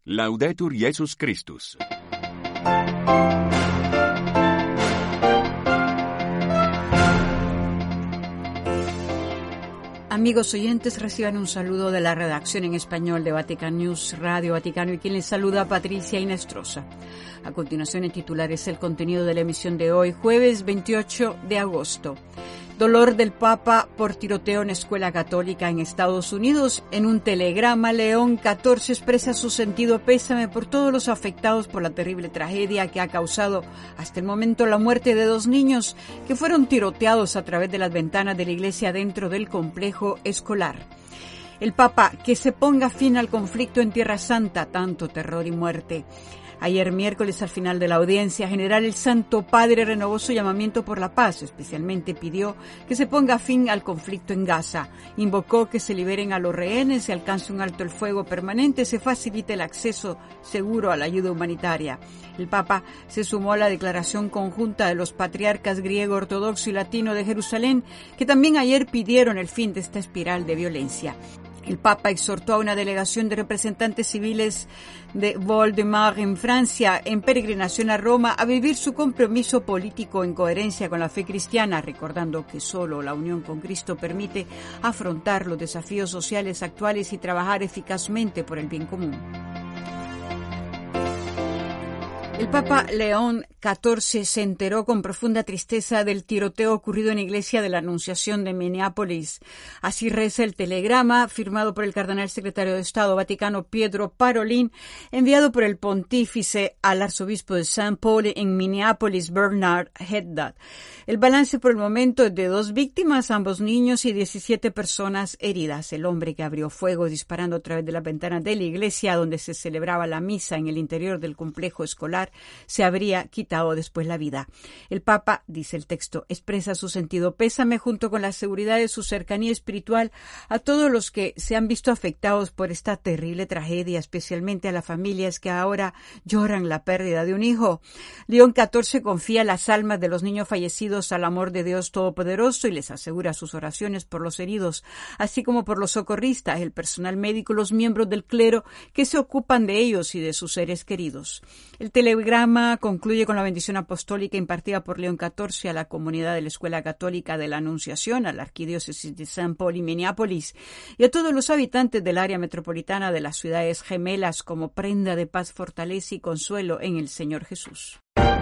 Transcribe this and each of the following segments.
Laudetur Jesus Christus. Amigos oyentes, reciban un saludo de la redacción en español de Vatican News, Radio Vaticano, y quien les saluda, Patricia Inestrosa. A continuación, en titulares, el contenido de la emisión de hoy, jueves 28 de agosto. Dolor del Papa por tiroteo en escuela católica en Estados Unidos. En un telegrama, León XIV expresa su sentido pésame por todos los afectados por la terrible tragedia que ha causado hasta el momento la muerte de 2 niños que fueron tiroteados a través de las ventanas de la iglesia dentro del complejo escolar. El Papa, que se ponga fin al conflicto en Tierra Santa, tanto terror y muerte. Ayer miércoles, al final de la audiencia general, el Santo Padre renovó su llamamiento por la paz. Especialmente pidió que se ponga fin al conflicto en Gaza. Invocó que se liberen a los rehenes, se alcance un alto el fuego permanente, se facilite el acceso seguro a la ayuda humanitaria. El Papa se sumó a la declaración conjunta de los patriarcas griego, ortodoxo y latino de Jerusalén, que también ayer pidieron el fin de esta espiral de violencia. El Papa exhortó a una delegación de representantes civiles de Val-de-Marne en Francia, en peregrinación a Roma, a vivir su compromiso político en coherencia con la fe cristiana, recordando que solo la unión con Cristo permite afrontar los desafíos sociales actuales y trabajar eficazmente por el bien común. El Papa León XIV se enteró con profunda tristeza del tiroteo ocurrido en la iglesia de la Anunciación de Minneapolis. Así reza el telegrama firmado por el cardenal secretario de Estado Vaticano Pietro Parolin, enviado por el pontífice al arzobispo de St. Paul en Minneapolis, Bernard Haddad. El balance por el momento es de 2 víctimas, ambos niños, y 17 personas heridas. El hombre que abrió fuego disparando a través de las ventanas de la iglesia donde se celebraba la misa en el interior del complejo escolar se habría quitado después la vida. El Papa, dice el texto, expresa su sentido pésame junto con la seguridad de su cercanía espiritual a todos los que se han visto afectados por esta terrible tragedia, especialmente a las familias que ahora lloran la pérdida de un hijo. León XIV confía las almas de los niños fallecidos al amor de Dios Todopoderoso y les asegura sus oraciones por los heridos, así como por los socorristas, el personal médico y los miembros del clero que se ocupan de ellos y de sus seres queridos. El telegrama concluye con la bendición apostólica impartida por León XIV a la comunidad de la Escuela Católica de la Anunciación, a la Arquidiócesis de St. Paul y Minneapolis, y a todos los habitantes del área metropolitana de las ciudades gemelas como prenda de paz, fortaleza y consuelo en el Señor Jesús.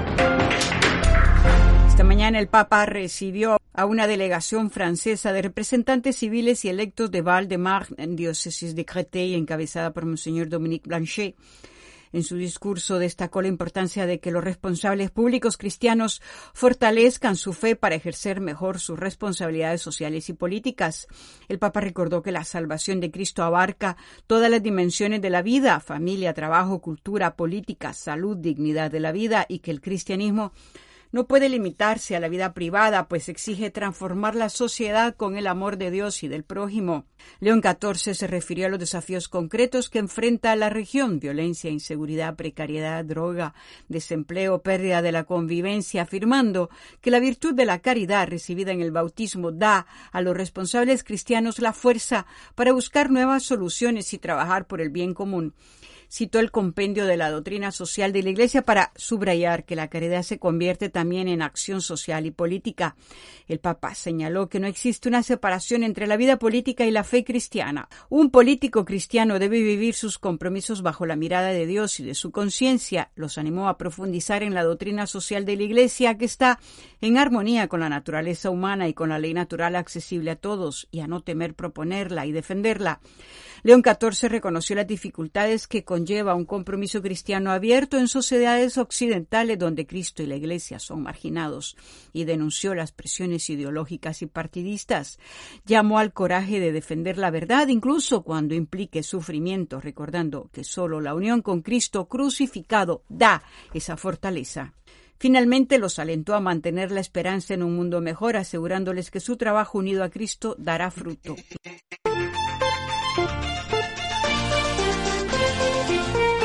Esta mañana el Papa recibió a una delegación francesa de representantes civiles y electos de Val-de-Marne, en diócesis de Créteil, encabezada por Monseñor Dominique Blanchet. En su discurso destacó la importancia de que los responsables públicos cristianos fortalezcan su fe para ejercer mejor sus responsabilidades sociales y políticas. El Papa recordó que la salvación de Cristo abarca todas las dimensiones de la vida, familia, trabajo, cultura, política, salud, dignidad de la vida, y que el cristianismo no puede limitarse a la vida privada, pues exige transformar la sociedad con el amor de Dios y del prójimo. León XIV se refirió a los desafíos concretos que enfrenta la región: violencia, inseguridad, precariedad, droga, desempleo, pérdida de la convivencia, afirmando que la virtud de la caridad recibida en el bautismo da a los responsables cristianos la fuerza para buscar nuevas soluciones y trabajar por el bien común. Citó el compendio de la doctrina social de la Iglesia para subrayar que la caridad se convierte también en acción social y política. El Papa señaló que no existe una separación entre la vida política y la fe cristiana. Un político cristiano debe vivir sus compromisos bajo la mirada de Dios y de su conciencia. Los animó a profundizar en la doctrina social de la Iglesia, que está en armonía con la naturaleza humana y con la ley natural accesible a todos, y a no temer proponerla y defenderla. León XIV reconoció las dificultades que conlleva un compromiso cristiano abierto en sociedades occidentales donde Cristo y la Iglesia son marginados, y denunció las presiones ideológicas y partidistas. Llamó al coraje de defender la verdad, incluso cuando implique sufrimiento, recordando que solo la unión con Cristo crucificado da esa fortaleza. Finalmente los alentó a mantener la esperanza en un mundo mejor, asegurándoles que su trabajo unido a Cristo dará fruto.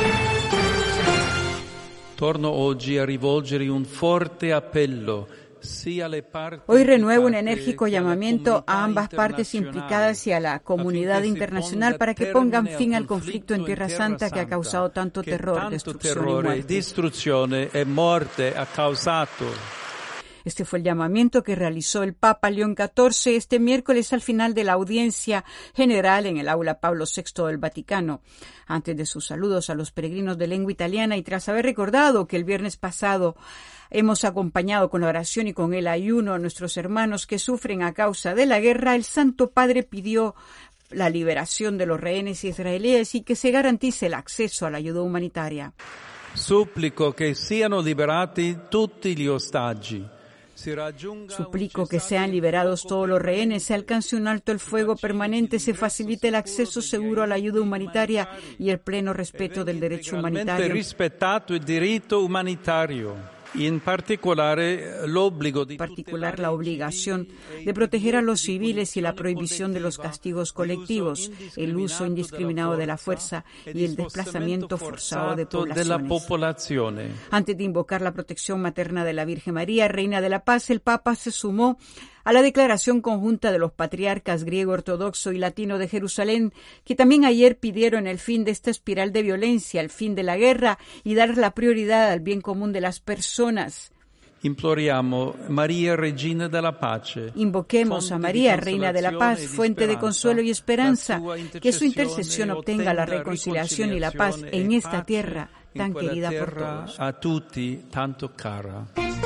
Torno oggi a rivolgere un forte appello Hoy renuevo un enérgico llamamiento a ambas partes implicadas y a la comunidad internacional para que pongan fin al conflicto en Tierra Santa que ha causado tanto terror, destrucción y muerte. Este fue el llamamiento que realizó el Papa León XIV este miércoles al final de la audiencia general en el aula Pablo VI del Vaticano. Antes de sus saludos a los peregrinos de lengua italiana y tras haber recordado que el viernes pasado hemos acompañado con la oración y con el ayuno a nuestros hermanos que sufren a causa de la guerra, el Santo Padre pidió la liberación de los rehenes israelíes y que se garantice el acceso a la ayuda humanitaria. Suplico que siano liberati tutti gli ostaggi. Suplico que sean liberados todos los rehenes, se alcance un alto el fuego permanente, se facilite el acceso seguro a la ayuda humanitaria y el pleno respeto del derecho humanitario. Rispettato il diritto umanitario. En particular, la obligación de proteger a los civiles y la prohibición de los castigos colectivos, el uso indiscriminado de la fuerza y el desplazamiento forzado de poblaciones. Antes de invocar la protección materna de la Virgen María, Reina de la Paz, el Papa se sumó a la declaración conjunta de los patriarcas griego ortodoxo y latino de Jerusalén, que también ayer pidieron el fin de esta espiral de violencia, el fin de la guerra y dar la prioridad al bien común de las personas. Imploriamo María Regina della Pace. Invoquemos a María, Reina de la Paz, fuente de consuelo y esperanza, que su intercesión obtenga la reconciliación y la paz en esta tierra tan querida por todos. A tutti tanto cara.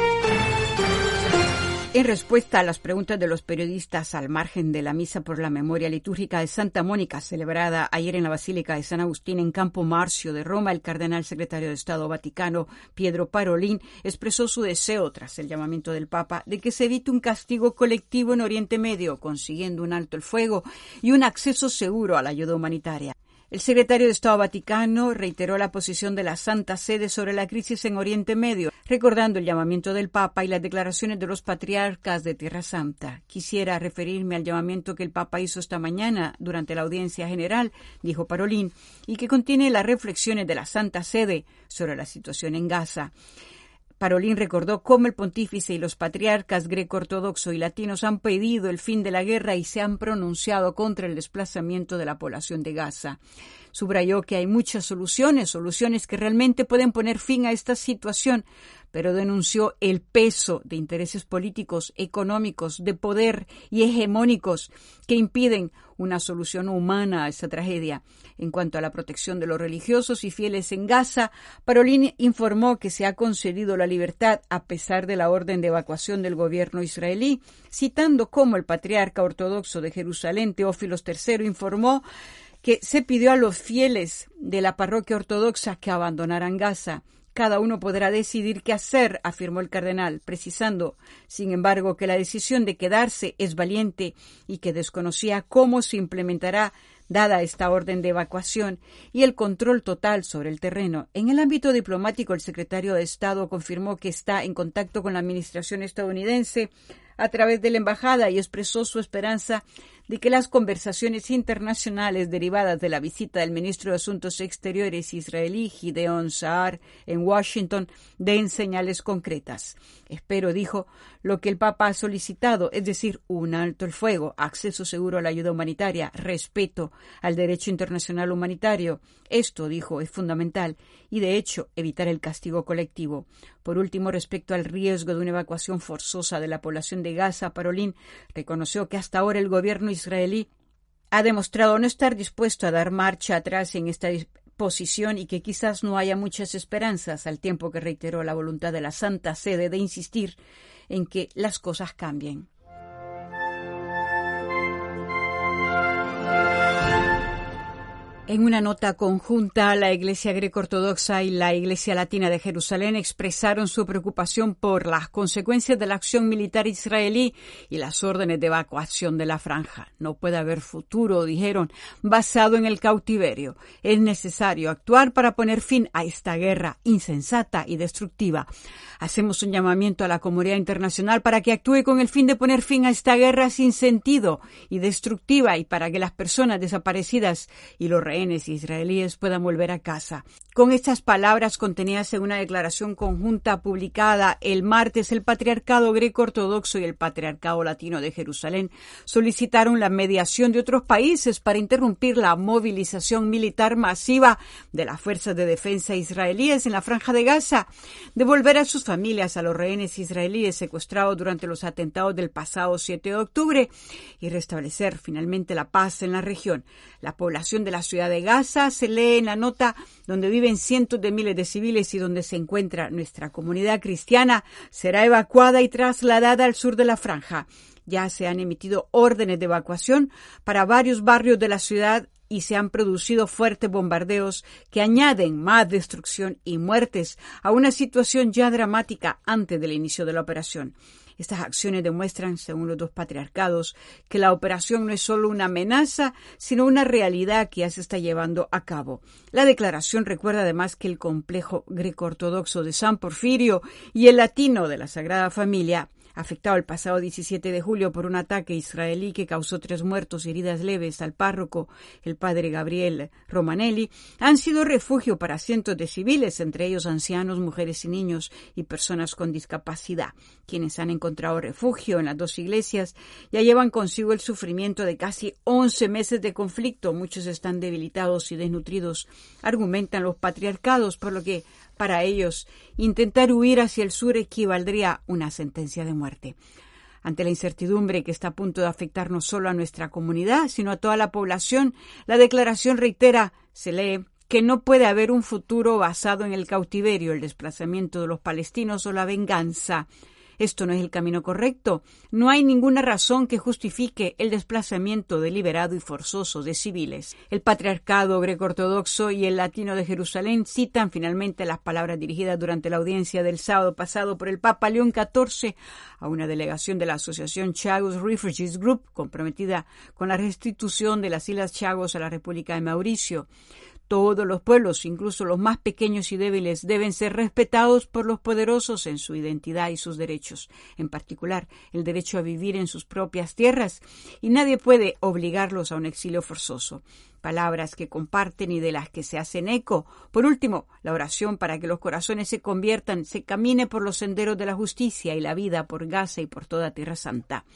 En respuesta a las preguntas de los periodistas al margen de la misa por la memoria litúrgica de Santa Mónica, celebrada ayer en la Basílica de San Agustín en Campo Marzio de Roma, el cardenal secretario de Estado Vaticano, Pietro Parolin, expresó su deseo, tras el llamamiento del Papa, de que se evite un castigo colectivo en Oriente Medio, consiguiendo un alto el fuego y un acceso seguro a la ayuda humanitaria. El secretario de Estado Vaticano reiteró la posición de la Santa Sede sobre la crisis en Oriente Medio, recordando el llamamiento del Papa y las declaraciones de los patriarcas de Tierra Santa. Quisiera referirme al llamamiento que el Papa hizo esta mañana durante la audiencia general, dijo Parolin, y que contiene las reflexiones de la Santa Sede sobre la situación en Gaza. Parolin recordó cómo el pontífice y los patriarcas greco-ortodoxo y latinos han pedido el fin de la guerra y se han pronunciado contra el desplazamiento de la población de Gaza. Subrayó que hay muchas soluciones que realmente pueden poner fin a esta situación, pero denunció el peso de intereses políticos, económicos, de poder y hegemónicos que impiden una solución humana a esta tragedia. En cuanto a la protección de los religiosos y fieles en Gaza, Parolin informó que se ha concedido la libertad a pesar de la orden de evacuación del gobierno israelí, citando cómo el patriarca ortodoxo de Jerusalén, Teófilos III, informó que se pidió a los fieles de la parroquia ortodoxa que abandonaran Gaza. Cada uno podrá decidir qué hacer, afirmó el cardenal, precisando, sin embargo, que la decisión de quedarse es valiente y que desconocía cómo se implementará dada esta orden de evacuación y el control total sobre el terreno. En el ámbito diplomático, el secretario de Estado confirmó que está en contacto con la administración estadounidense a través de la embajada y expresó su esperanza de que las conversaciones internacionales derivadas de la visita del ministro de Asuntos Exteriores israelí Gideon Saar en Washington den señales concretas. Espero, dijo, lo que el Papa ha solicitado, es decir, un alto el fuego, acceso seguro a la ayuda humanitaria, respeto al derecho internacional humanitario. Esto, dijo, es fundamental y, de hecho, evitar el castigo colectivo. Por último, respecto al riesgo de una evacuación forzosa de la población de Gaza, Parolin reconoció que hasta ahora el gobierno israelí ha demostrado no estar dispuesto a dar marcha atrás en esta posición y que quizás no haya muchas esperanzas, al tiempo que reiteró la voluntad de la Santa Sede de insistir en que las cosas cambien. En una nota conjunta, la Iglesia greco-ortodoxa y la Iglesia latina de Jerusalén expresaron su preocupación por las consecuencias de la acción militar israelí y las órdenes de evacuación de la franja. No puede haber futuro, dijeron, basado en el cautiverio. Es necesario actuar para poner fin a esta guerra insensata y destructiva. Hacemos un llamamiento a la comunidad internacional para que actúe con el fin de poner fin a esta guerra sin sentido y destructiva y para que las personas desaparecidas y los rehenes rehenes israelíes puedan volver a casa. Con estas palabras contenidas en una declaración conjunta publicada el martes, el Patriarcado Greco-Ortodoxo y el Patriarcado Latino de Jerusalén solicitaron la mediación de otros países para interrumpir la movilización militar masiva de las fuerzas de defensa israelíes en la Franja de Gaza, devolver a sus familias a los rehenes israelíes secuestrados durante los atentados del pasado 7 de octubre y restablecer finalmente la paz en la región. La población de la ciudad de Gaza, se lee en la nota, donde viven cientos de miles de civiles y donde se encuentra nuestra comunidad cristiana, será evacuada y trasladada al sur de la franja. Ya se han emitido órdenes de evacuación para varios barrios de la ciudad y se han producido fuertes bombardeos que añaden más destrucción y muertes a una situación ya dramática antes del inicio de la operación. Estas acciones demuestran, según los dos patriarcados, que la operación no es solo una amenaza, sino una realidad que ya se está llevando a cabo. La declaración recuerda además que el complejo greco-ortodoxo de San Porfirio y el latino de la Sagrada Familia, afectado el pasado 17 de julio por un ataque israelí que causó 3 muertos y heridas leves al párroco, el padre Gabriel Romanelli, han sido refugio para cientos de civiles, entre ellos ancianos, mujeres y niños y personas con discapacidad. Quienes han encontrado refugio en las dos iglesias ya llevan consigo el sufrimiento de casi 11 meses de conflicto. Muchos están debilitados y desnutridos, argumentan los patriarcados, por lo que para ellos, intentar huir hacia el sur equivaldría a una sentencia de muerte. Ante la incertidumbre que está a punto de afectar no solo a nuestra comunidad, sino a toda la población, la declaración reitera, se lee, que no puede haber un futuro basado en el cautiverio, el desplazamiento de los palestinos o la venganza. Esto no es el camino correcto. No hay ninguna razón que justifique el desplazamiento deliberado y forzoso de civiles. El Patriarcado Greco-Ortodoxo y el Latino de Jerusalén citan finalmente las palabras dirigidas durante la audiencia del sábado pasado por el Papa León XIV a una delegación de la asociación Chagos Refugees Group, comprometida con la restitución de las Islas Chagos a la República de Mauricio. Todos los pueblos, incluso los más pequeños y débiles, deben ser respetados por los poderosos en su identidad y sus derechos, en particular el derecho a vivir en sus propias tierras, y nadie puede obligarlos a un exilio forzoso. Palabras que comparten y de las que se hacen eco. Por último, la oración para que los corazones se conviertan, se camine por los senderos de la justicia y la vida por Gaza y por toda Tierra Santa.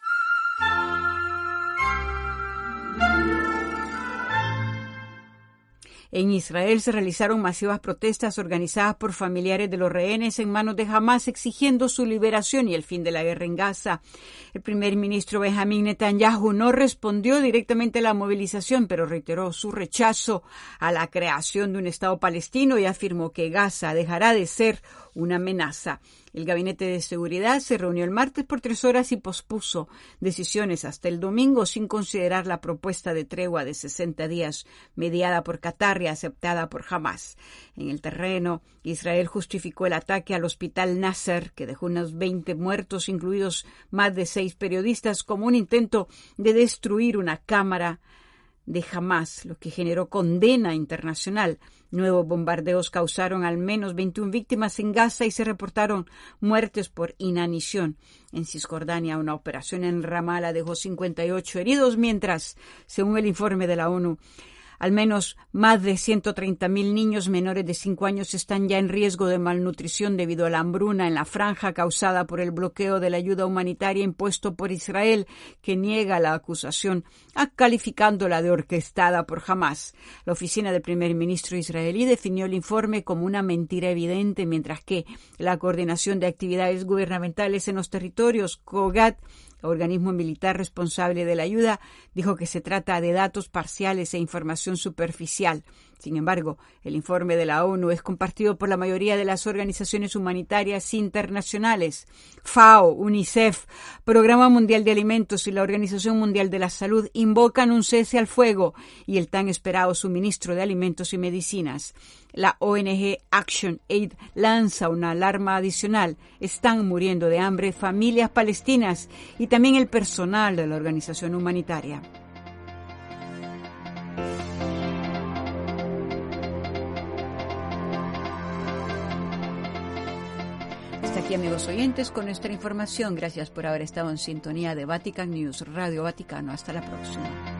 En Israel se realizaron masivas protestas organizadas por familiares de los rehenes en manos de Hamás exigiendo su liberación y el fin de la guerra en Gaza. El primer ministro Benjamín Netanyahu no respondió directamente a la movilización, pero reiteró su rechazo a la creación de un Estado palestino y afirmó que Gaza dejará de ser una amenaza. El Gabinete de Seguridad se reunió el martes por 3 horas y pospuso decisiones hasta el domingo sin considerar la propuesta de tregua de 60 días mediada por Qatar y aceptada por Hamás. En el terreno, Israel justificó el ataque al hospital Nasser, que dejó unos 20 muertos, incluidos más de 6 periodistas, como un intento de destruir una cámara de Hamás, lo que generó condena internacional. Nuevos bombardeos causaron al menos 21 víctimas en Gaza y se reportaron muertes por inanición. En Cisjordania, una operación en Ramala dejó 58 heridos, mientras, según el informe de la ONU, al menos más de 130.000 niños menores de 5 años están ya en riesgo de malnutrición debido a la hambruna en la franja causada por el bloqueo de la ayuda humanitaria impuesto por Israel, que niega la acusación, calificándola de orquestada por Hamás. La oficina del primer ministro israelí definió el informe como una mentira evidente, mientras que la Coordinación de Actividades Gubernamentales en los Territorios, COGAT, organismo militar responsable de la ayuda, dijo que se trata de datos parciales e información superficial. Sin embargo, el informe de la ONU es compartido por la mayoría de las organizaciones humanitarias internacionales. FAO, UNICEF, Programa Mundial de Alimentos y la Organización Mundial de la Salud invocan un cese al fuego y el tan esperado suministro de alimentos y medicinas. La ONG Action Aid lanza una alarma adicional. Están muriendo de hambre familias palestinas y también el personal de la organización humanitaria. Hasta aquí, amigos oyentes, con nuestra información. Gracias por haber estado en sintonía de Vatican News, Radio Vaticano. Hasta la próxima.